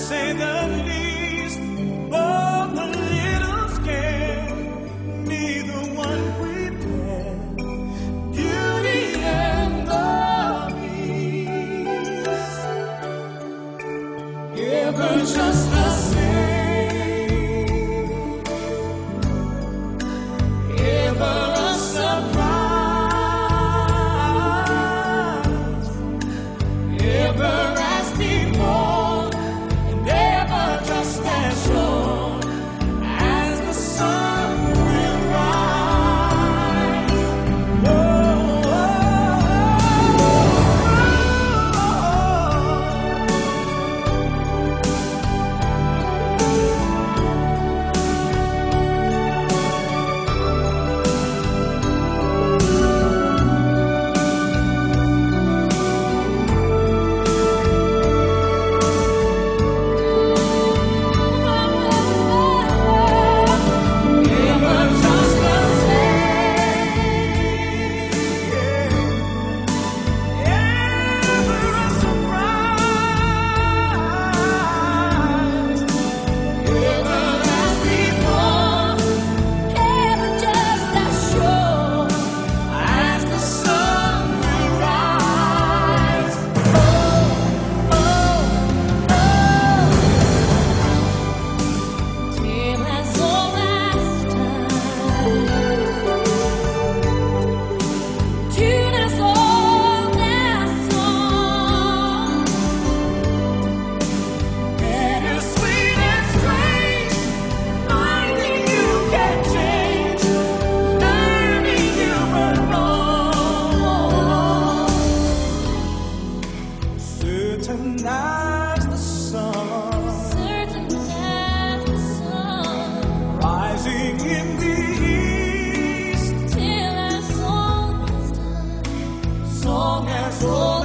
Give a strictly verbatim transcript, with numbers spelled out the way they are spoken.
say the least. Oh, the little scared, neither one prepared. Beauty and the Beast, ever just the same, ever a surprise, ever as before, and ever just as sure as the sun will rise. Oh, oh, ever just the same, ever a surprise, ever as before, ever just as sure as the sun will rise. Oh, oh, oh. Till as old as time, tune as old as song, bittersweet and strange, finding you can change, learning you belong, certain as the sun, certain as the sun, rising in the east, till our song is done, song as old